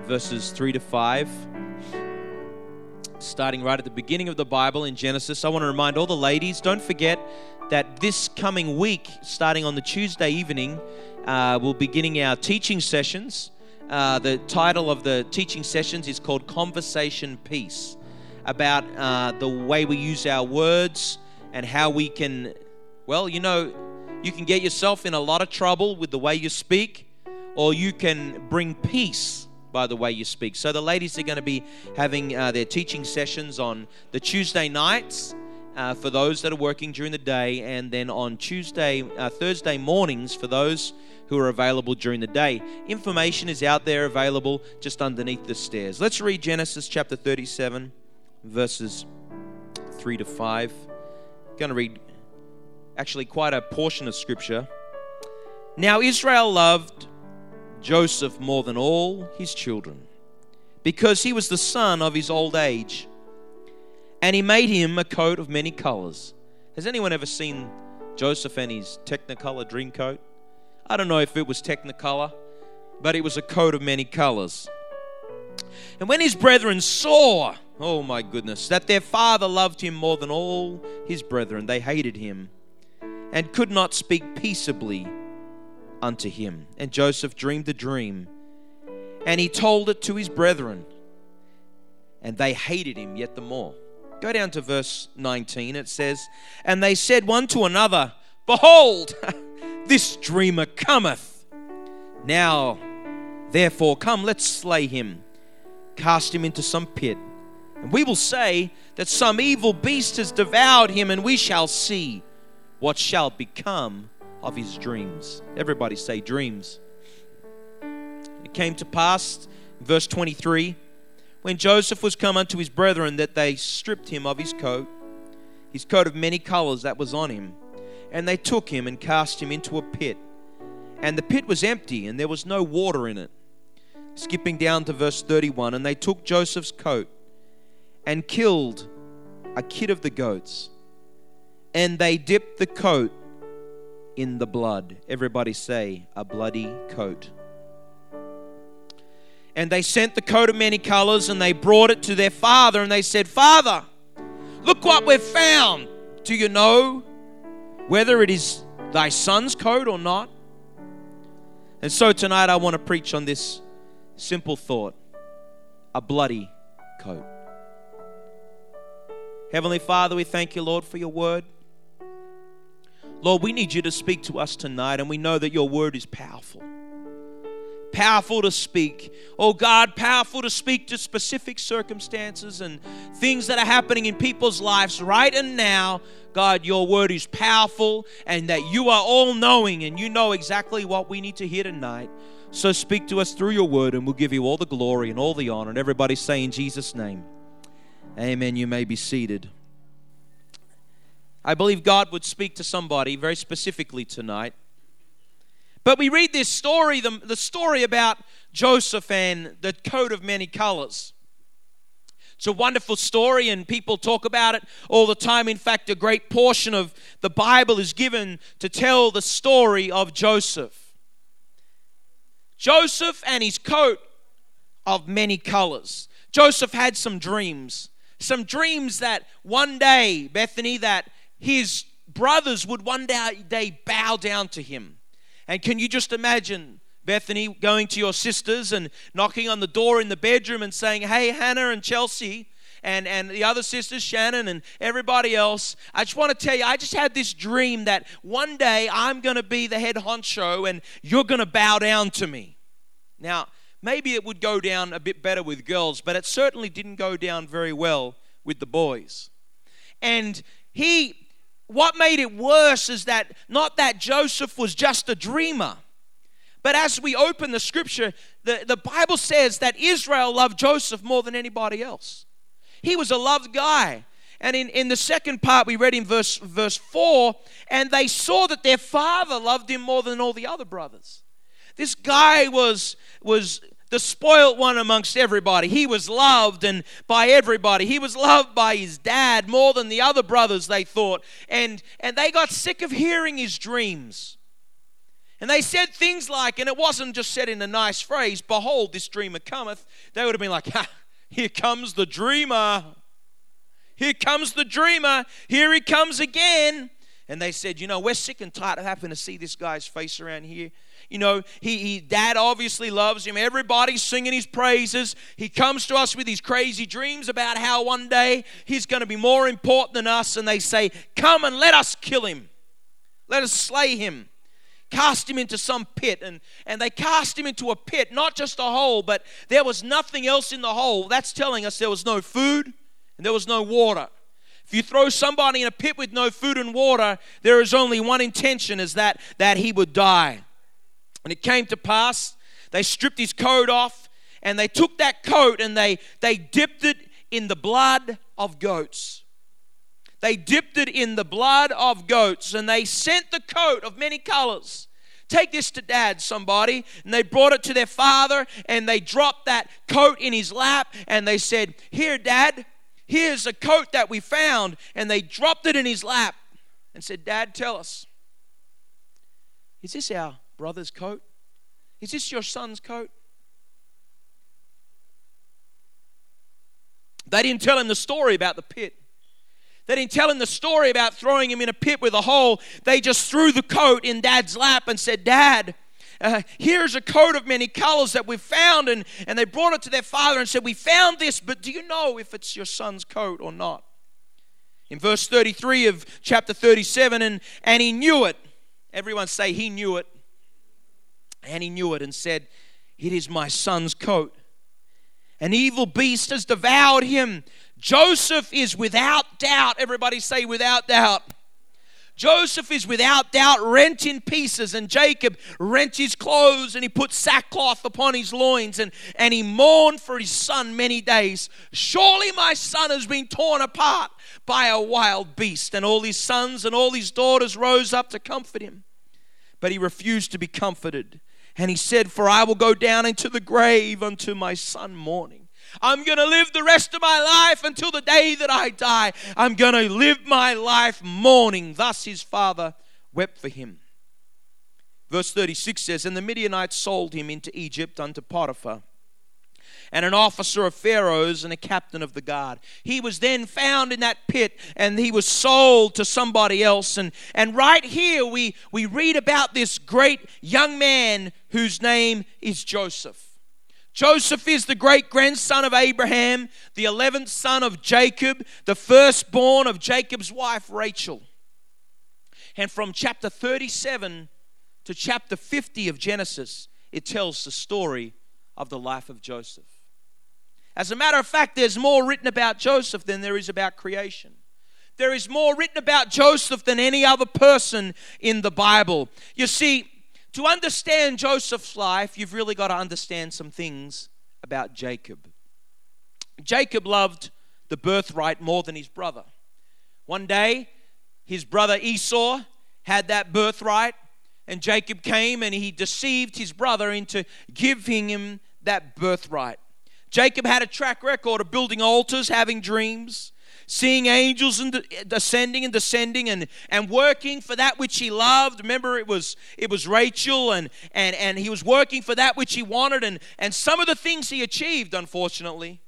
verses 3 to 5. Starting right at the beginning of the Bible in Genesis. I want to remind all the ladies, don't forget that this coming week, starting on the Tuesday evening, we'll be beginning our teaching sessions. The title of the teaching sessions is called Conversation Peace, about the way we use our words and how we can, you can get yourself in a lot of trouble with the way you speak, or you can bring peace by the way you speak. So the ladies are going to be having their teaching sessions on the Tuesday nights for those that are working during the day, and then on Thursday mornings for those who are available during the day. Information is out there available just underneath the stairs. Let's read Genesis chapter 37, verses 3 to 5. I'm going to read actually quite a portion of scripture. Now Israel loved Joseph more than all his children, because he was the son of his old age, and he made him a coat of many colors. Has anyone ever seen Joseph and his Technicolor dream coat? I don't know if it was Technicolor, but it was a coat of many colors. And when his brethren saw, oh my goodness, that their father loved him more than all his brethren, they hated him and could not speak peaceably unto him. And Joseph dreamed a dream, and he told it to his brethren, and they hated him yet the more. Go down to verse 19. It says, and they said one to another, behold, this dreamer cometh. Now, therefore, come, let's slay him, cast him into some pit, and we will say that some evil beast has devoured him, and we shall see what shall become of his dreams. Everybody say dreams. It came to pass, verse 23, when Joseph was come unto his brethren, that they stripped him of his coat of many colors that was on him, and they took him and cast him into a pit. And the pit was empty, and there was no water in it. Skipping down to verse 31, and they took Joseph's coat and killed a kid of the goats, and they dipped the coat in the blood. Everybody say, a bloody coat. And they sent the coat of many colors, and they brought it to their father, and they said, Father, look what we've found. Do you know whether it is thy son's coat or not? And so tonight I want to preach on this simple thought, a bloody coat. Heavenly Father, we thank you, Lord, for your word. Lord, we need you to speak to us tonight, and we know that your word is powerful. Powerful to speak. Oh God, powerful to speak to specific circumstances and things that are happening in people's lives right and now. God, your word is powerful, and that you are all-knowing, and you know exactly what we need to hear tonight. So speak to us through your word, and we'll give you all the glory and all the honor. And everybody say in Jesus' name, amen. You may be seated. I believe God would speak to somebody very specifically tonight. But we read this story, the story about Joseph and the coat of many colors. It's a wonderful story, and people talk about it all the time. In fact, a great portion of the Bible is given to tell the story of Joseph. Joseph and his coat of many colors. Joseph had some dreams that one day, Bethany, that his brothers would one day bow down to him. And can you just imagine, Bethany, going to your sisters and knocking on the door in the bedroom and saying, hey, Hannah and Chelsea and the other sisters, Shannon and everybody else, I just want to tell you, I just had this dream that one day I'm going to be the head honcho and you're going to bow down to me. Now, maybe it would go down a bit better with girls, but it certainly didn't go down very well with the boys. And what made it worse is that not that Joseph was just a dreamer, but as we open the scripture, the Bible says that Israel loved Joseph more than anybody else. He was a loved guy. And in the second part, we read in verse 4, and they saw that their father loved him more than all the other brothers. This guy was the spoiled one amongst everybody. He was loved and by everybody. He was loved by his dad more than the other brothers, they thought. And they got sick of hearing his dreams. And they said things like, and it wasn't just said in a nice phrase, behold, this dreamer cometh. They would have been like, ha, here comes the dreamer. Here comes the dreamer. Here he comes again. And they said, we're sick and tired of having to see this guy's face around here. Dad obviously loves him. Everybody's singing his praises. He comes to us with his crazy dreams about how one day he's going to be more important than us. And they say, come and let us kill him. Let us slay him. Cast him into some pit. And they cast him into a pit, not just a hole, but there was nothing else in the hole. That's telling us there was no food and there was no water. If you throw somebody in a pit with no food and water, there is only one intention, is that he would die. And it came to pass, they stripped his coat off, and they took that coat and they dipped it in the blood of goats. They dipped it in the blood of goats, and they sent the coat of many colors. Take this to Dad, somebody. And they brought it to their father, and they dropped that coat in his lap, and they said, here, Dad, here's a coat that we found. And they dropped it in his lap and said, Dad, tell us, is this our brother's coat? Is this your son's coat? They didn't tell him the story about the pit. They didn't tell him the story about throwing him in a pit with a hole. They just threw the coat in Dad's lap and said, Dad, here's a coat of many colors that we've found. And they brought it to their father and said, we found this, but do you know if it's your son's coat or not? In verse 33 of chapter 37, and he knew it. Everyone say, he knew it. And he knew it and said, it is my son's coat. An evil beast has devoured him. Joseph is without doubt. Everybody say without doubt. Joseph is without doubt rent in pieces, and Jacob rent his clothes, and he put sackcloth upon his loins, and he mourned for his son many days. Surely my son has been torn apart by a wild beast. And all his sons and all his daughters rose up to comfort him. But he refused to be comforted. And he said, for I will go down into the grave unto my son mourning. I'm going to live the rest of my life until the day that I die. I'm going to live my life mourning. Thus his father wept for him. Verse 36 says, and the Midianites sold him into Egypt unto Potiphar, and an officer of Pharaoh's and a captain of the guard. He was then found in that pit, and he was sold to somebody else. And right here we read about this great young man whose name is Joseph. Joseph is the great-grandson of Abraham, the 11th son of Jacob, the firstborn of Jacob's wife, Rachel. And from chapter 37 to chapter 50 of Genesis, it tells the story of the life of Joseph. As a matter of fact, there's more written about Joseph than there is about creation. There is more written about Joseph than any other person in the Bible. You see, to understand Joseph's life, you've really got to understand some things about Jacob. Jacob loved the birthright more than his brother. One day, his brother Esau had that birthright, and Jacob came and he deceived his brother into giving him that birthright. Jacob had a track record of building altars, having dreams, seeing angels and descending and working for that which he loved. Remember, it was Rachel, and he was working for that which he wanted, and some of the things he achieved, unfortunately,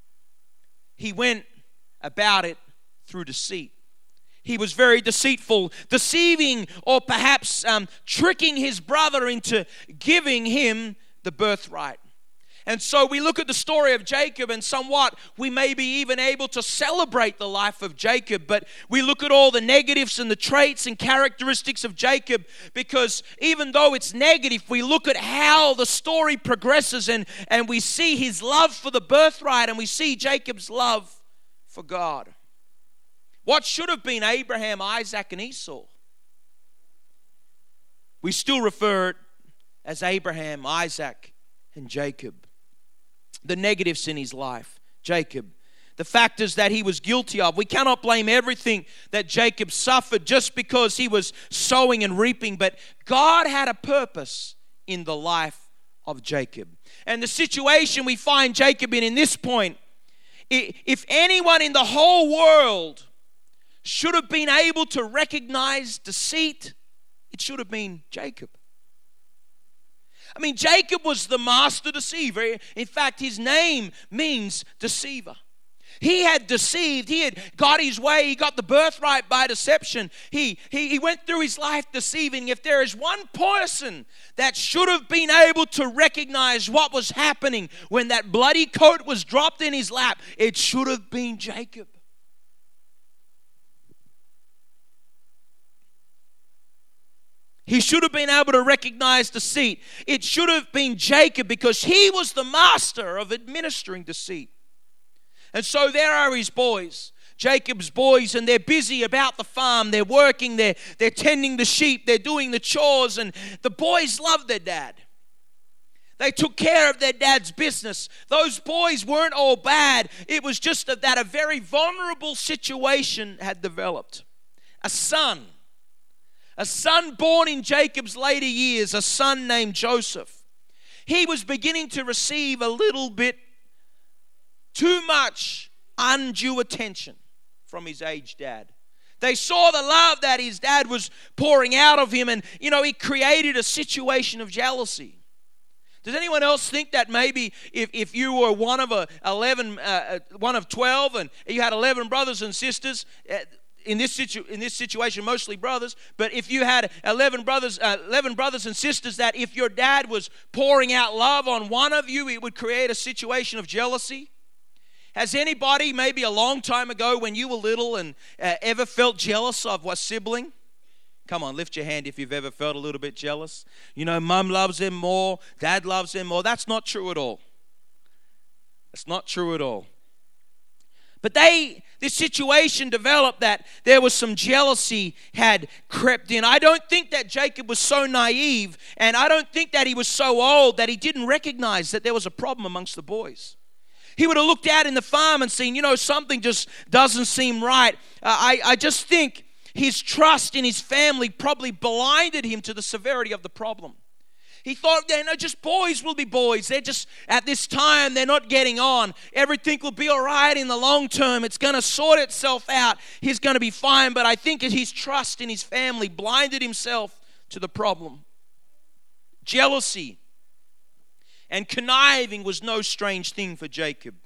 he went about it through deceit. He was very deceitful, deceiving or perhaps tricking his brother into giving him the birthright. And so we look at the story of Jacob, and somewhat we may be even able to celebrate the life of Jacob, but we look at all the negatives and the traits and characteristics of Jacob, because even though it's negative, we look at how the story progresses, and we see his love for the birthright, and we see Jacob's love for God. What should have been Abraham, Isaac, and Esau, we still refer it as Abraham, Isaac, and Jacob. The negatives in his life, Jacob, the factors that he was guilty of. We cannot blame everything that Jacob suffered just because he was sowing and reaping, but God had a purpose in the life of Jacob. And the situation we find Jacob in this point, if anyone in the whole world should have been able to recognize deceit, it should have been Jacob. I mean, Jacob was the master deceiver. In fact, his name means deceiver. He had deceived. He had got his way. He got the birthright by deception. He went through his life deceiving. If there is one person that should have been able to recognize what was happening when that bloody coat was dropped in his lap, it should have been Jacob. He should have been able to recognize deceit. It should have been Jacob, because he was the master of administering deceit. And so there are his boys, Jacob's boys, and they're busy about the farm. They're working, they're tending the sheep, they're doing the chores, and the boys loved their dad. They took care of their dad's business. Those boys weren't all bad. It was just that a very vulnerable situation had developed. A son born in Jacob's later years, a son named Joseph. He was beginning to receive a little bit too much undue attention from his aged dad. They saw the love that his dad was pouring out of him, and it created a situation of jealousy. Does anyone else think that maybe if you were one of 12 and you had 11 brothers and sisters, in this situation, mostly brothers, but if you had 11 brothers and sisters, that if your dad was pouring out love on one of you, it would create a situation of jealousy? Has anybody, maybe a long time ago when you were little, and ever felt jealous of a sibling? Come on, lift your hand if you've ever felt a little bit jealous. Mum loves them more, dad loves them more. That's not true at all. That's not true at all. But this situation developed that there was some jealousy had crept in. I don't think that Jacob was so naive, and I don't think that he was so old that he didn't recognize that there was a problem amongst the boys. He would have looked out in the farm and seen, something just doesn't seem right. I just think his trust in his family probably blinded him to the severity of the problem. He thought, just boys will be boys. They're just, at this time, they're not getting on. Everything will be all right in the long term. It's going to sort itself out. He's going to be fine. But I think his trust in his family blinded himself to the problem. Jealousy and conniving was no strange thing for Jacob.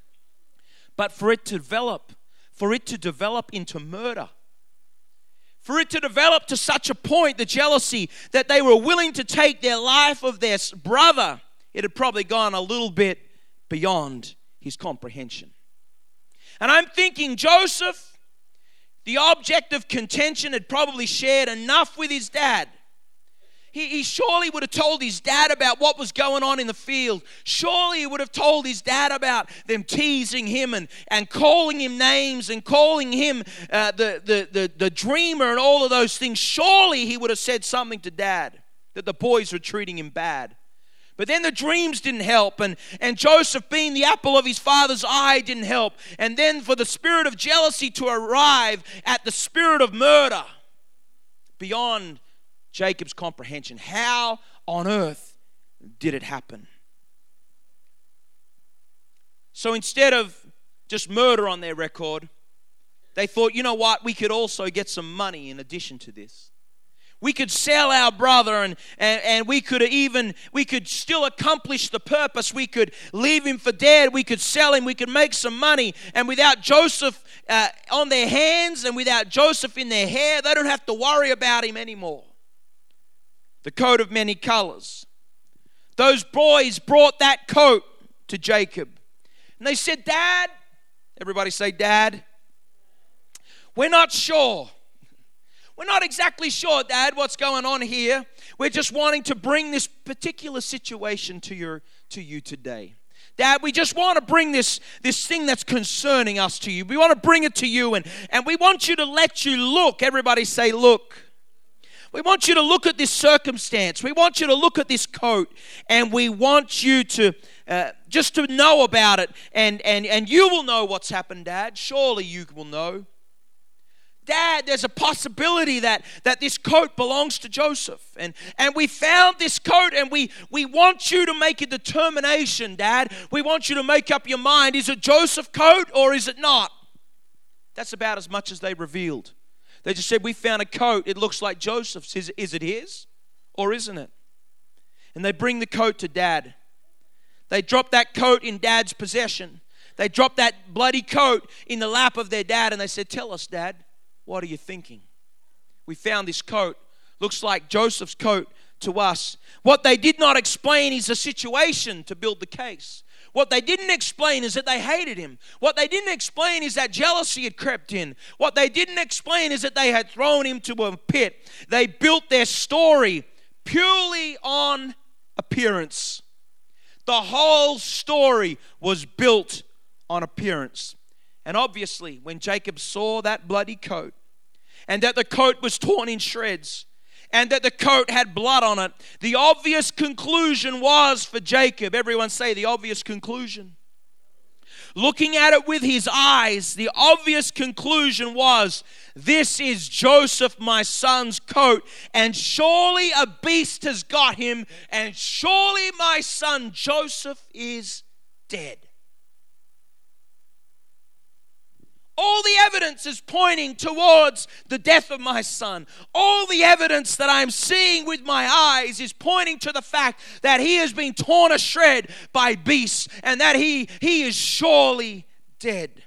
But for it to develop into murder, for it to develop to such a point, the jealousy, that they were willing to take their life of their brother, it had probably gone a little bit beyond his comprehension. And I'm thinking Joseph, the object of contention, had probably shared enough with his dad. He surely would have told his dad about what was going on in the field. Surely he would have told his dad about them teasing him and calling him names and calling him the dreamer and all of those things. Surely he would have said something to dad, that the boys were treating him bad. But then the dreams didn't help, and Joseph, being the apple of his father's eye, didn't help. And then for the spirit of jealousy to arrive at the spirit of murder beyond Jacob's comprehension. How on earth did it happen? So instead of just murder on their record, they thought, you know what, we could also get some money in addition to this. We could sell our brother and we could still accomplish the purpose. We could leave him for dead. We could sell him. We could make some money. And without Joseph on their hands and without Joseph in their hair, they don't have to worry about him anymore. The coat of many colors. Those boys brought that coat to Jacob. And they said, Dad, everybody say, Dad, we're not sure. We're not exactly sure, Dad, what's going on here. We're just wanting to bring this particular situation to you today. Dad, we just want to bring this thing that's concerning us to you. We want to bring it to you, and we want you to let you look. Everybody say, look. We want you to look at this circumstance. We want you to look at this coat, and we want you to just to know about it. And you will know what's happened, Dad. Surely you will know. Dad, there's a possibility that this coat belongs to Joseph. And we found this coat, and we want you to make a determination, Dad. We want you to make up your mind. Is it Joseph's coat or is it not? That's about as much as they revealed. They just said, we found a coat. It looks like Joseph's. Is it his or isn't it? And they bring the coat to Dad. They drop that coat in Dad's possession. They drop that bloody coat in the lap of their dad, and they said, "Tell us, Dad, what are you thinking? We found this coat. Looks like Joseph's coat to us." What they did not explain is the situation to build the case. What they didn't explain is that they hated him. What they didn't explain is that jealousy had crept in. What they didn't explain is that they had thrown him to a pit. They built their story purely on appearance. The whole story was built on appearance. And obviously, when Jacob saw that bloody coat, and that the coat was torn in shreds, and that the coat had blood on it, the obvious conclusion was for Jacob, everyone say the obvious conclusion. Looking at it with his eyes, the obvious conclusion was, this is Joseph, my son's coat, and surely a beast has got him, and surely my son Joseph is dead. All the evidence is pointing towards the death of my son. All the evidence that I'm seeing with my eyes is pointing to the fact that he has been torn a shred by beasts and that he is surely dead.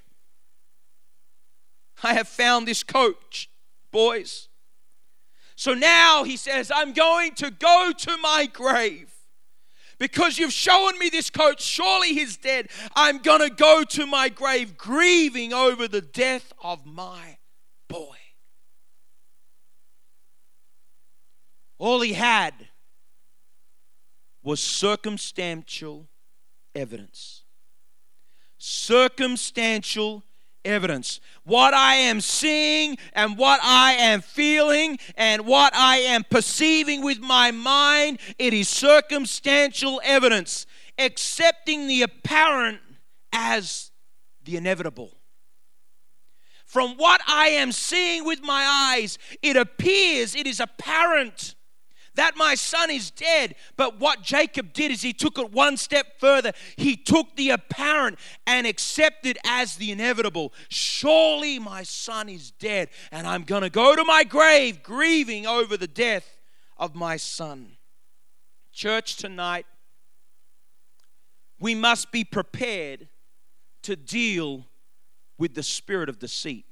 I have found this coat, boys. So now he says, I'm going to go to my grave. Because you've shown me this coat, surely he's dead. I'm going to go to my grave grieving over the death of my boy. All he had was circumstantial evidence. Circumstantial evidence. What I am seeing and what I am feeling and what I am perceiving with my mind, it is circumstantial evidence, accepting the apparent as the inevitable. From what I am seeing with my eyes, it appears, it is apparent that my son is dead. But what Jacob did is he took it one step further. He took the apparent and accepted as the inevitable. Surely my son is dead, and I'm going to go to my grave grieving over the death of my son. Church, tonight, we must be prepared to deal with the spirit of deceit.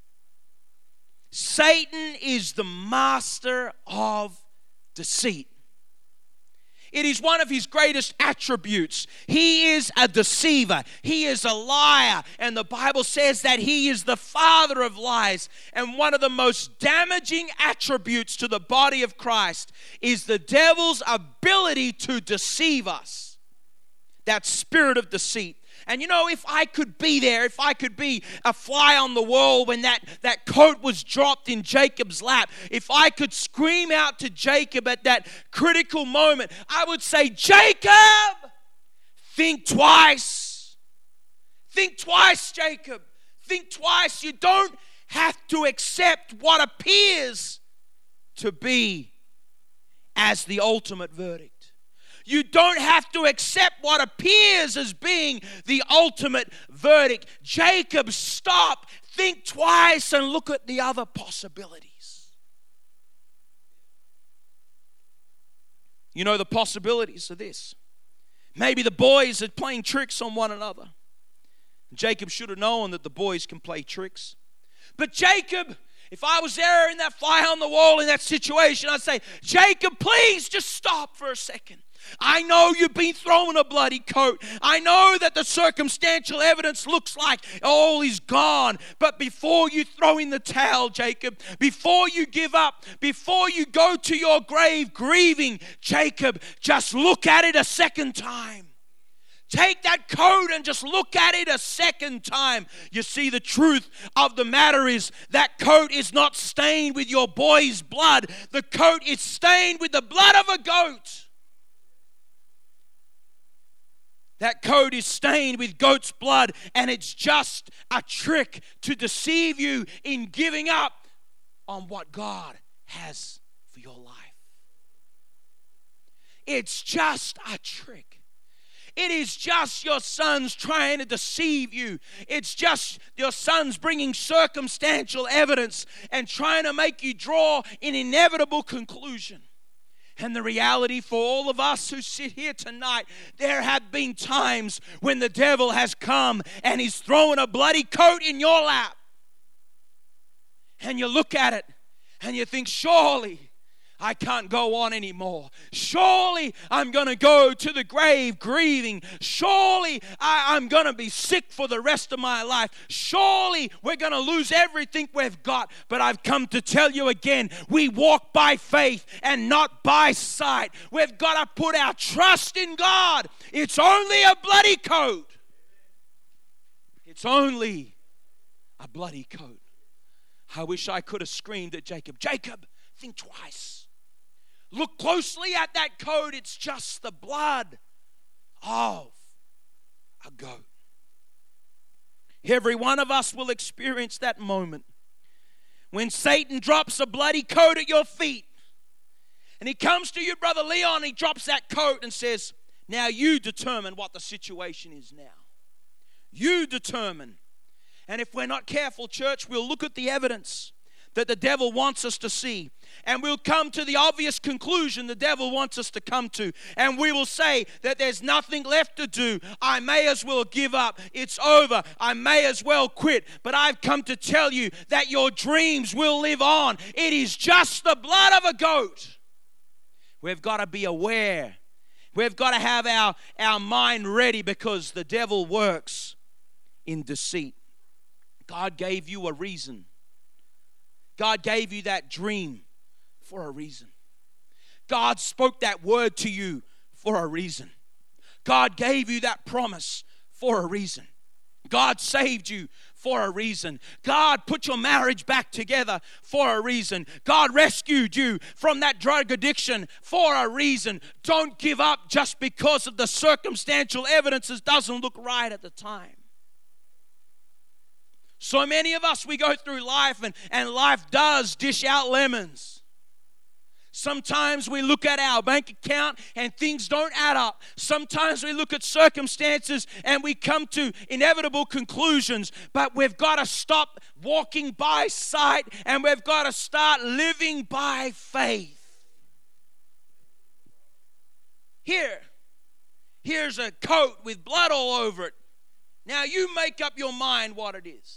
Satan is the master of deceit. It is one of his greatest attributes. He is a deceiver. He is a liar. And the Bible says that he is the father of lies. And one of the most damaging attributes to the body of Christ is the devil's ability to deceive us. That spirit of deceit. And you know, if I could be there, if I could be a fly on the wall when that coat was dropped in Jacob's lap, if I could scream out to Jacob at that critical moment, I would say, Jacob, think twice. Think twice, Jacob. Think twice. You don't have to accept what appears to be as the ultimate verdict. You don't have to accept what appears as being the ultimate verdict. Jacob, stop, think twice, and look at the other possibilities. You know, the possibilities are this. Maybe the boys are playing tricks on one another. Jacob should have known that the boys can play tricks. But Jacob, if I was there in that fly on the wall in that situation, I'd say, Jacob, please just stop for a second. I know you've been throwing a bloody coat. I know that the circumstantial evidence looks like all is gone. But before you throw in the towel, Jacob, before you give up, before you go to your grave grieving, Jacob, just look at it a second time. Take that coat and just look at it a second time. You see, the truth of the matter is that coat is not stained with your boy's blood. The coat is stained with the blood of a goat. That coat is stained with goat's blood, and it's just a trick to deceive you in giving up on what God has for your life. It's just a trick. It is just your sons trying to deceive you. It's just your sons bringing circumstantial evidence and trying to make you draw an inevitable conclusion. And the reality for all of us who sit here tonight, there have been times when the devil has come and he's thrown a bloody coat in your lap. And you look at it and you think, surely I can't go on anymore. Surely I'm going to go to the grave grieving. Surely I'm going to be sick for the rest of my life. Surely we're going to lose everything we've got. But I've come to tell you again, we walk by faith and not by sight. We've got to put our trust in God. It's only a bloody coat. It's only a bloody coat. I wish I could have screamed at Jacob, Jacob, think twice. Look closely at that coat. It's just the blood of a goat. Every one of us will experience that moment when Satan drops a bloody coat at your feet. And he comes to you, Brother Leon, he drops that coat and says, now you determine what the situation is now. You determine. And if we're not careful, church, we'll look at the evidence that the devil wants us to see. And we'll come to the obvious conclusion the devil wants us to come to. And we will say that there's nothing left to do. I may as well give up. It's over. I may as well quit. But I've come to tell you that your dreams will live on. It is just the blood of a goat. We've got to be aware. We've got to have our mind ready because the devil works in deceit. God gave you a reason. God gave you that dream for a reason. God spoke that word to you for a reason. God gave you that promise for a reason. God saved you for a reason. God put your marriage back together for a reason. God rescued you from that drug addiction for a reason. Don't give up just because of the circumstantial evidence that doesn't look right at the time. So many of us, we go through life and life does dish out lemons. Sometimes we look at our bank account and things don't add up. Sometimes we look at circumstances and we come to inevitable conclusions. But we've got to stop walking by sight and we've got to start living by faith. Here's a coat with blood all over it. Now you make up your mind what it is.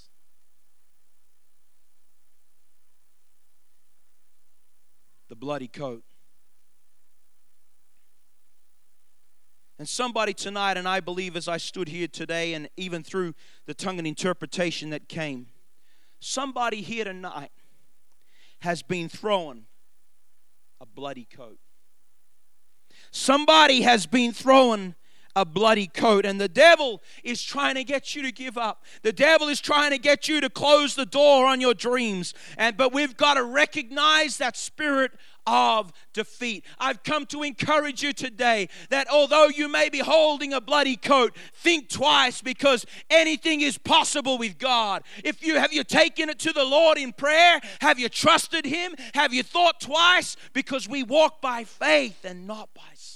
The bloody coat. And somebody tonight, and I believe as I stood here today and even through the tongue and interpretation that came, somebody here tonight has been thrown a bloody coat. Somebody has been thrown a bloody coat, and the devil is trying to get you to give up. The devil is trying to get you to close the door on your dreams. But we've got to recognize that spirit of defeat. I've come to encourage you today that although you may be holding a bloody coat, think twice because anything is possible with God. Have you taken it to the Lord in prayer? Have you trusted Him? Have you thought twice? Because we walk by faith and not by sight.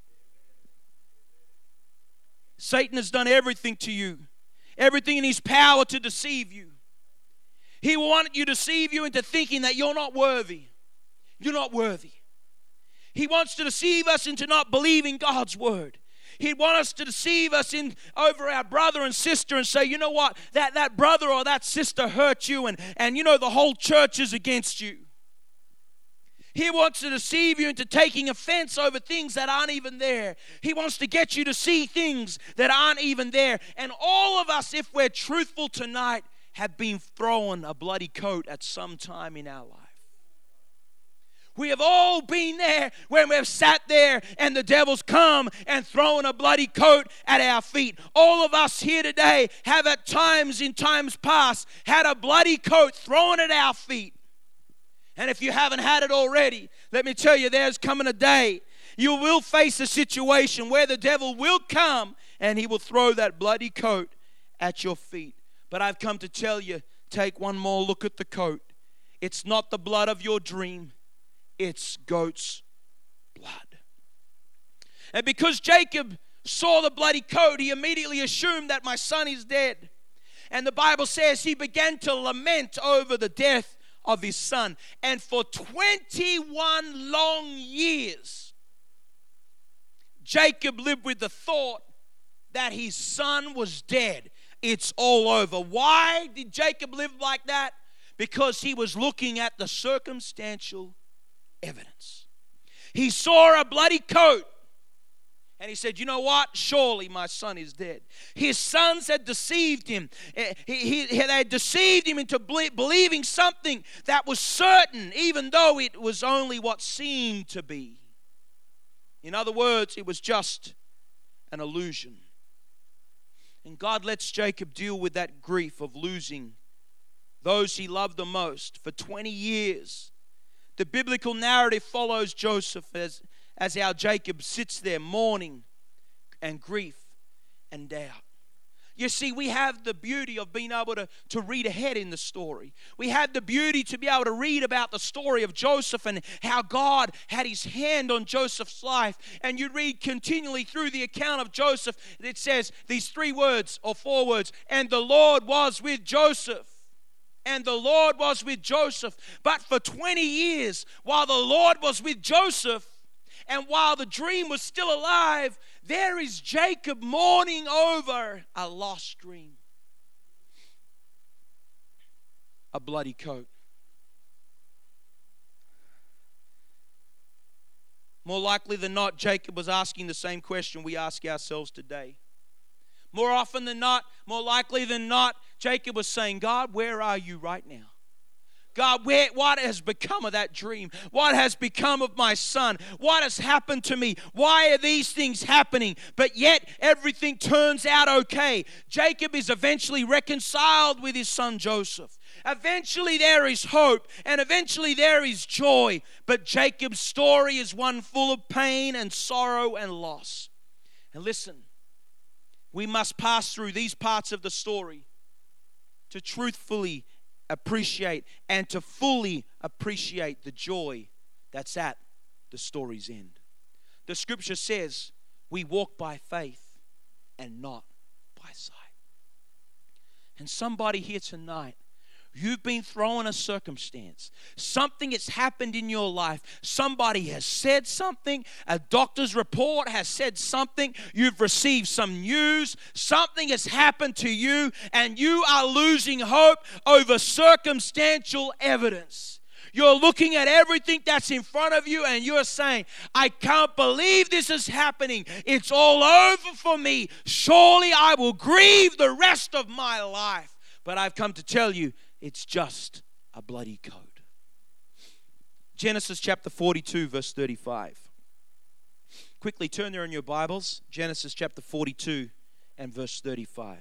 Satan has done everything to you, everything in his power to deceive you. He will want you to deceive you into thinking that you're not worthy. You're not worthy. He wants to deceive us into not believing God's word. He'd want us to deceive us over our brother and sister and say, you know what, that brother or that sister hurt you and you know the whole church is against you. He wants to deceive you into taking offense over things that aren't even there. He wants to get you to see things that aren't even there. And all of us, if we're truthful tonight, have been thrown a bloody coat at some time in our life. We have all been there when we've sat there and the devil's come and thrown a bloody coat at our feet. All of us here today have at times in times past had a bloody coat thrown at our feet. And if you haven't had it already, let me tell you, there's coming a day you will face a situation where the devil will come and he will throw that bloody coat at your feet. But I've come to tell you, take one more look at the coat. It's not the blood of your dream. It's goat's blood. And because Jacob saw the bloody coat, he immediately assumed that my son is dead. And the Bible says he began to lament over the death of his son. And for 21 long years, Jacob lived with the thought that his son was dead. It's all over. Why did Jacob live like that? Because he was looking at the circumstantial evidence. He saw a bloody coat and he said, you know what? Surely my son is dead. His sons had deceived him. They had deceived him into believing something that was certain, even though it was only what seemed to be. In other words, it was just an illusion. And God lets Jacob deal with that grief of losing those he loved the most for 20 years. The biblical narrative follows Joseph as our Jacob sits there mourning and grief and doubt. You see, we have the beauty of being able to read ahead in the story. We have the beauty to be able to read about the story of Joseph and how God had his hand on Joseph's life. And you read continually through the account of Joseph, it says these 3 words or 4 words, and the Lord was with Joseph. And the Lord was with Joseph. But for 20 years, while the Lord was with Joseph, and while the dream was still alive, there is Jacob mourning over a lost dream. A bloody coat. More likely than not, Jacob was asking the same question we ask ourselves today. More often than not, more likely than not, Jacob was saying, God, where are you right now? God, what has become of that dream? What has become of my son? What has happened to me? Why are these things happening? But yet everything turns out okay. Jacob is eventually reconciled with his son Joseph. Eventually there is hope, and eventually there is joy. But Jacob's story is one full of pain and sorrow and loss. And listen, we must pass through these parts of the story to truthfully appreciate and to fully appreciate the joy that's at the story's end. The scripture says we walk by faith and not by sight. And somebody here tonight, you've been thrown a circumstance. Something has happened in your life. Somebody has said something. A doctor's report has said something. You've received some news. Something has happened to you, and you are losing hope over circumstantial evidence. You're looking at everything that's in front of you and you're saying, I can't believe this is happening. It's all over for me. Surely I will grieve the rest of my life. But I've come to tell you, it's just a bloody coat. Genesis chapter 42, verse 35. Quickly turn there in your Bibles. Genesis chapter 42 and verse 35.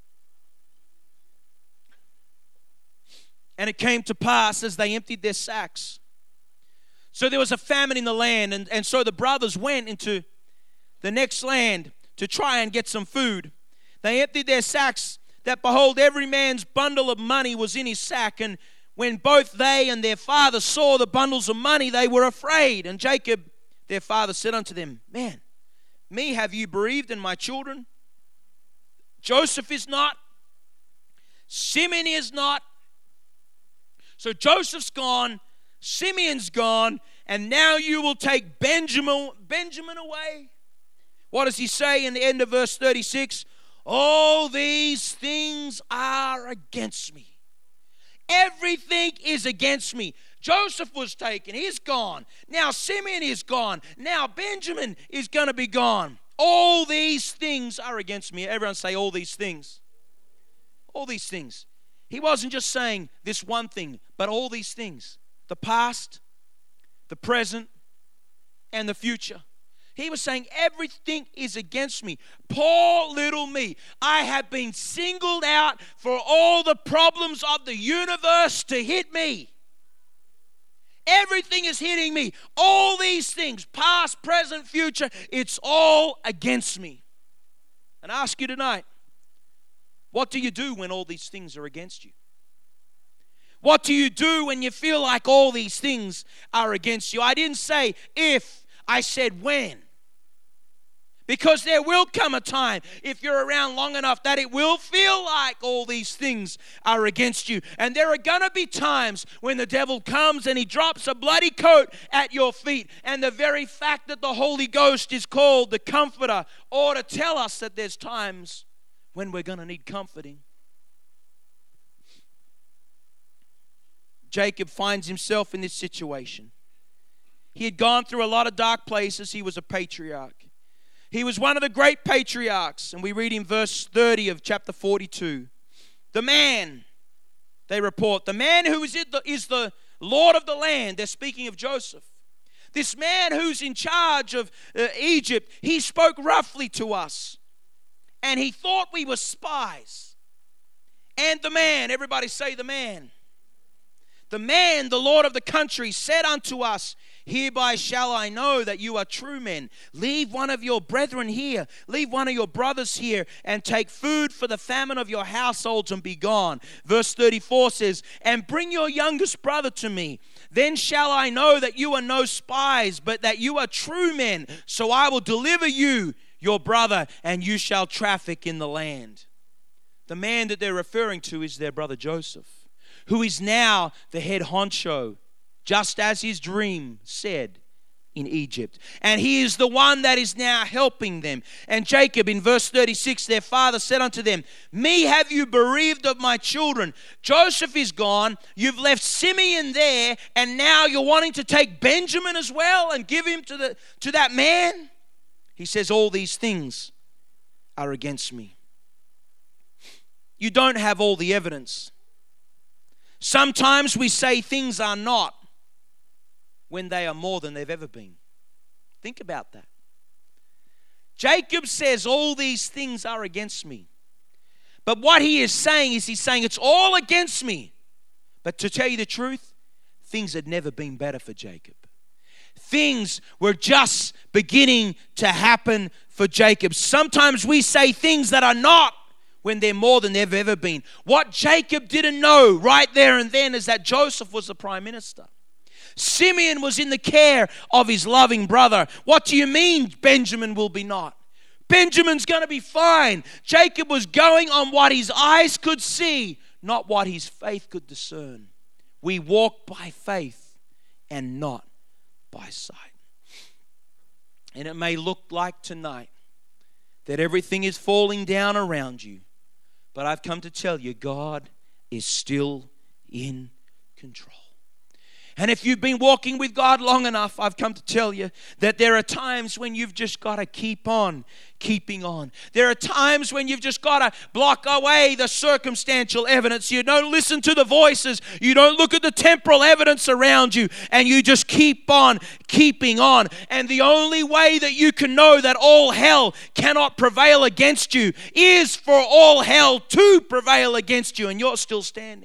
And it came to pass as they emptied their sacks. So there was a famine in the land, and so the brothers went into the next land to try and get some food. They emptied their sacks, that behold, every man's bundle of money was in his sack. And when both they and their father saw the bundles of money, they were afraid. And Jacob, their father, said unto them, Man, me have you bereaved, and my children? Joseph is not. Simeon is not. So Joseph's gone, Simeon's gone, and now you will take Benjamin away. What does he say in the end of verse 36? All these things are against me. Everything is against me. Joseph was taken. He's gone. Now Simeon is gone. Now Benjamin is going to be gone. All these things are against me. Everyone say all these things. All these things. He wasn't just saying this one thing, but all these things. The past, the present, and the future. He was saying everything is against me. Poor little me. I have been singled out for all the problems of the universe to hit me. Everything is hitting me. All these things, past, present, future, it's all against me. And I ask you tonight, what do you do when all these things are against you? What do you do when you feel like all these things are against you? I didn't say if, I said when. Because there will come a time, if you're around long enough, that it will feel like all these things are against you. And there are going to be times when the devil comes and he drops a bloody coat at your feet. And the very fact that the Holy Ghost is called the Comforter ought to tell us that there's times when we're going to need comforting. Jacob finds himself in this situation. He had gone through a lot of dark places. He was a patriarch. He was one of the great patriarchs. And we read in verse 30 of chapter 42. The man, they report, the man who is the Lord of the land. They're speaking of Joseph. This man who's in charge of Egypt, he spoke roughly to us. And he thought we were spies. And the man, everybody say the man. The man, the Lord of the country, said unto us, hereby shall I know that you are true men. Leave one of your brethren here. Leave one of your brothers here and take food for the famine of your households and be gone. Verse 34 says, and bring your youngest brother to me. Then shall I know that you are no spies, but that you are true men. So I will deliver you, your brother, and you shall traffic in the land. The man that they're referring to is their brother Joseph, who is now the head honcho, just as his dream said, in Egypt. And he is the one that is now helping them. And Jacob, in verse 36, their father said unto them, me have you bereaved of my children. Joseph is gone. You've left Simeon there. And now you're wanting to take Benjamin as well and give him to that man? He says, all these things are against me. You don't have all the evidence. Sometimes we say things are not when they are more than they've ever been. Think about that. Jacob says all these things are against me. But what he is saying is he's saying it's all against me. But to tell you the truth, things had never been better for Jacob. Things were just beginning to happen for Jacob. Sometimes we say things that are not when they're more than they've ever been. What Jacob didn't know right there and then is that Joseph was the prime minister. Simeon was in the care of his loving brother. What do you mean Benjamin will be not? Benjamin's going to be fine. Jacob was going on what his eyes could see, not what his faith could discern. We walk by faith and not by sight. And it may look like tonight that everything is falling down around you, but I've come to tell you, God is still in control. And if you've been walking with God long enough, I've come to tell you that there are times when you've just got to keep on keeping on. There are times when you've just got to block away the circumstantial evidence. You don't listen to the voices. You don't look at the temporal evidence around you. And you just keep on keeping on. And the only way that you can know that all hell cannot prevail against you is for all hell to prevail against you. And you're still standing.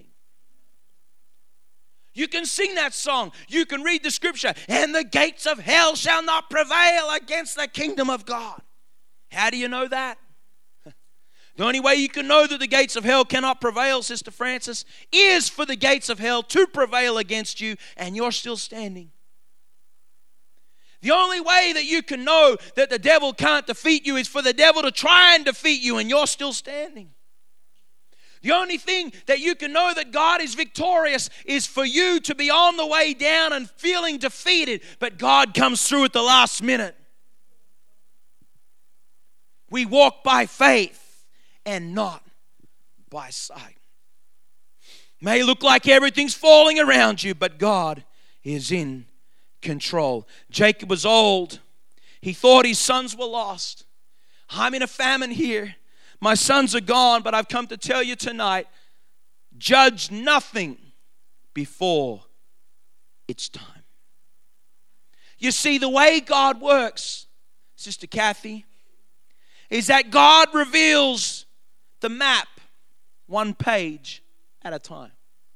You can sing that song. You can read the scripture. And the gates of hell shall not prevail against the kingdom of God. How do you know that? The only way you can know that the gates of hell cannot prevail, Sister Francis, is for the gates of hell to prevail against you and you're still standing. The only way that you can know that the devil can't defeat you is for the devil to try and defeat you and you're still standing. The only thing that you can know that God is victorious is for you to be on the way down and feeling defeated, but God comes through at the last minute. We walk by faith and not by sight. May look like everything's falling around you, but God is in control. Jacob was old. He thought his sons were lost. I'm in a famine here. My sons are gone, but I've come to tell you tonight, judge nothing before it's time. You see, the way God works, Sister Kathy, is that God reveals the map one page at a time.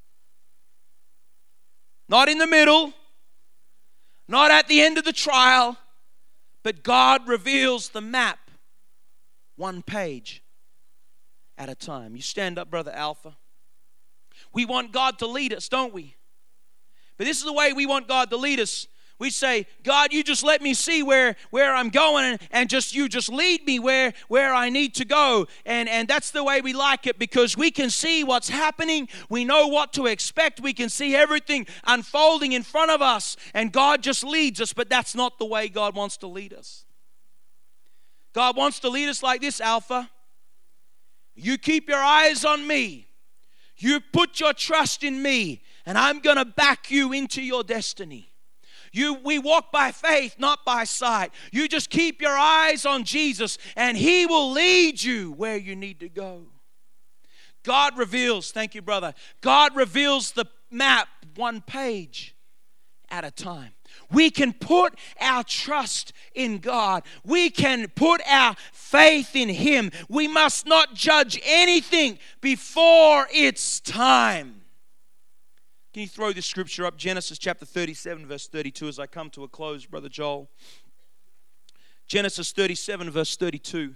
Not in the middle, not at the end of the trial, but God reveals the map one page at a time. You stand up, Brother Alpha. We want God to lead us, don't we? But this is the way we want God to lead us. We say, God, you just let me see where I'm going, and you just lead me where I need to go. And that's the way we like it, because we can see what's happening. We know what to expect. We can see everything unfolding in front of us, and God just leads us. But that's not the way God wants to lead us. God wants to lead us like this, Alpha. You keep your eyes on me. You put your trust in me, and I'm going to back you into your destiny. We walk by faith, not by sight. You just keep your eyes on Jesus, and He will lead you where you need to go. God reveals, thank you, brother. God reveals the map one page at a time. We can put our trust in God. We can put our faith in Him. We must not judge anything before it's time. Can you throw this scripture up? Genesis chapter 37, verse 32, as I come to a close, Brother Joel. Genesis 37, verse 32.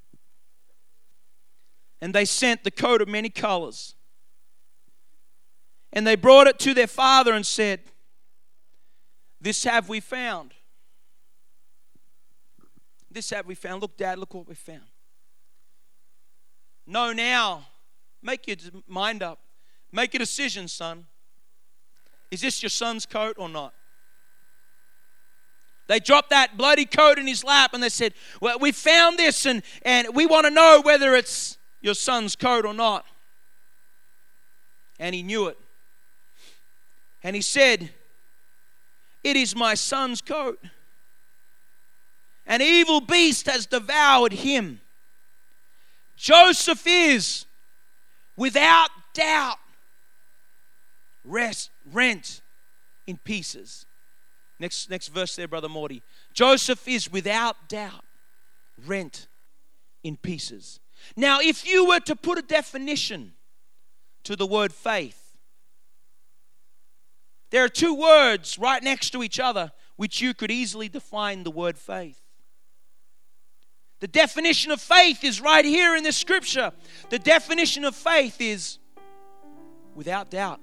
And they sent the coat of many colors. And they brought it to their father and said, this have we found. This have we found. Look, Dad, look what we found. Know now. Make your mind up. Make a decision, son. Is this your son's coat or not? They dropped that bloody coat in his lap and they said, well, we found this and we want to know whether it's your son's coat or not. And he knew it. And he said, it is my son's coat. An evil beast has devoured him. Joseph is, without doubt, rent in pieces. Next verse there, Brother Morty. Joseph is without doubt rent in pieces. Now, if you were to put a definition to the word faith, there are two words right next to each other which you could easily define the word faith. The definition of faith is right here in this scripture. The definition of faith is without doubt.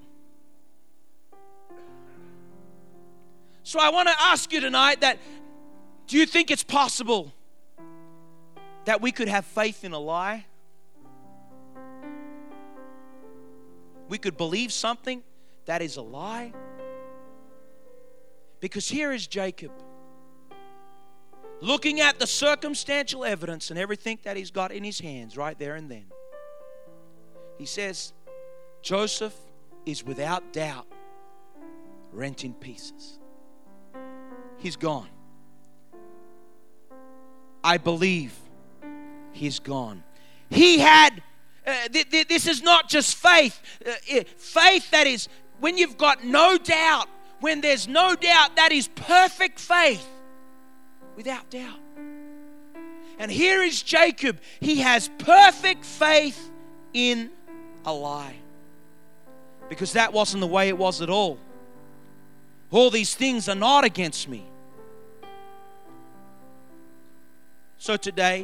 So I want to ask you tonight that, do you think it's possible that we could have faith in a lie? We could believe something that is a lie? Because here is Jacob, looking at the circumstantial evidence and everything that he's got in his hands right there and then. He says, Joseph is without doubt rent in pieces. He's gone. I believe he's gone. He had, this is not just faith. Faith that is, when you've got no doubt, when there's no doubt, that is perfect faith. Without doubt. And here is Jacob. He has perfect faith in a lie. Because that wasn't the way it was at all. All these things are not against me. So today,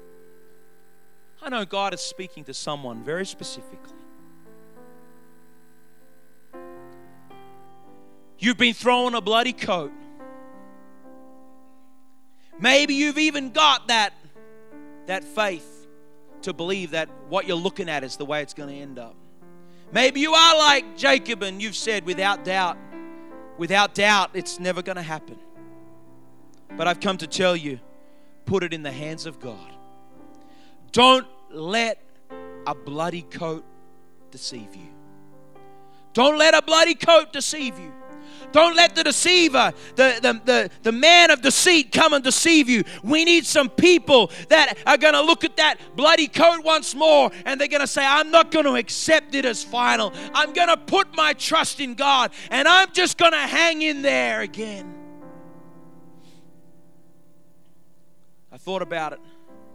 I know God is speaking to someone very specifically. You've been thrown a bloody coat. Maybe you've even got that faith to believe that what you're looking at is the way it's going to end up. Maybe you are like Jacob and you've said without doubt, it's never going to happen. But I've come to tell you, put it in the hands of God. Don't let a bloody coat deceive you. Don't let a bloody coat deceive you. Don't let the deceiver, the man of deceit come and deceive you. We need some people that are going to look at that bloody coat once more and they're going to say, I'm not going to accept it as final. I'm going to put my trust in God and I'm just going to hang in there again. I thought about it.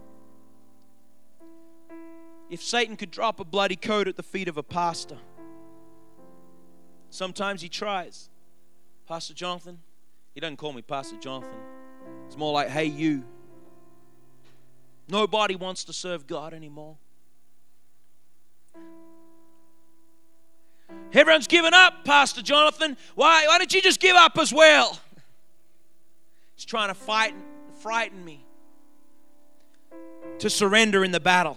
If Satan could drop a bloody coat at the feet of a pastor, sometimes he tries. Pastor Jonathan, he doesn't call me Pastor Jonathan. It's more like, hey, you. Nobody wants to serve God anymore. Everyone's given up, Pastor Jonathan. Why don't you just give up as well? He's trying to frighten me to surrender in the battle.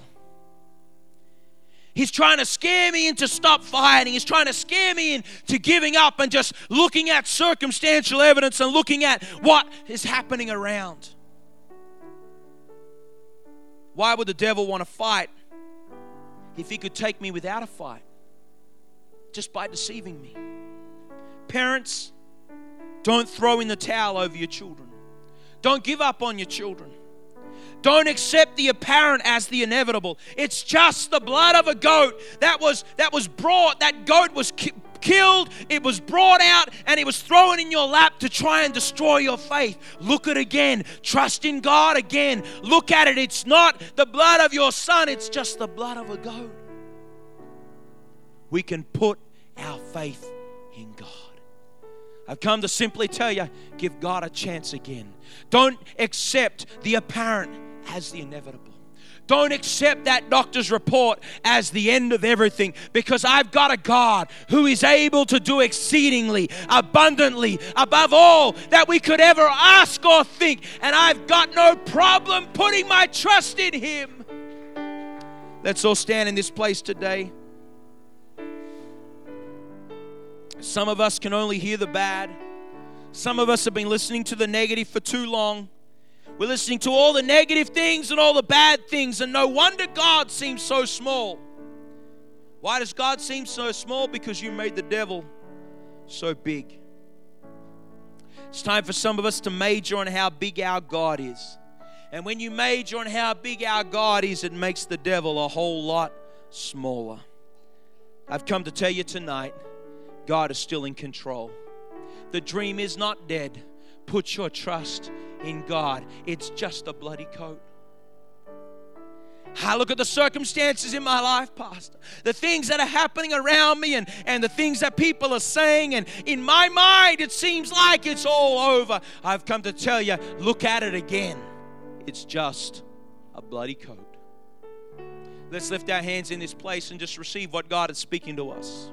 He's trying to scare me into stop fighting. He's trying to scare me into giving up and just looking at circumstantial evidence and looking at what is happening around. Why would the devil want to fight if he could take me without a fight? Just by deceiving me. Parents, don't throw in the towel over your children. Don't give up on your children. Don't accept the apparent as the inevitable. It's just the blood of a goat that was brought. That goat was killed. It was brought out and it was thrown in your lap to try and destroy your faith. Look at it again. Trust in God again. Look at it. It's not the blood of your son. It's just the blood of a goat. We can put our faith in God. I've come to simply tell you, give God a chance again. Don't accept the apparent as the inevitable. Don't accept that doctor's report as the end of everything, because I've got a God who is able to do exceedingly, abundantly, above all that we could ever ask or think. And I've got no problem putting my trust in Him. Let's all stand in this place today. Some of us can only hear the bad. Some of us have been listening to the negative for too long. We're listening to all the negative things and all the bad things, and no wonder God seems so small. Why does God seem so small? Because you made the devil so big. It's time for some of us to major on how big our God is. And when you major on how big our God is, it makes the devil a whole lot smaller. I've come to tell you tonight, God is still in control. The dream is not dead. Put your trust in God. It's just a bloody coat. I look at the circumstances in my life, Pastor. The things that are happening around me and the things that people are saying. And in my mind, it seems like it's all over. I've come to tell you, look at it again. It's just a bloody coat. Let's lift our hands in this place and just receive what God is speaking to us.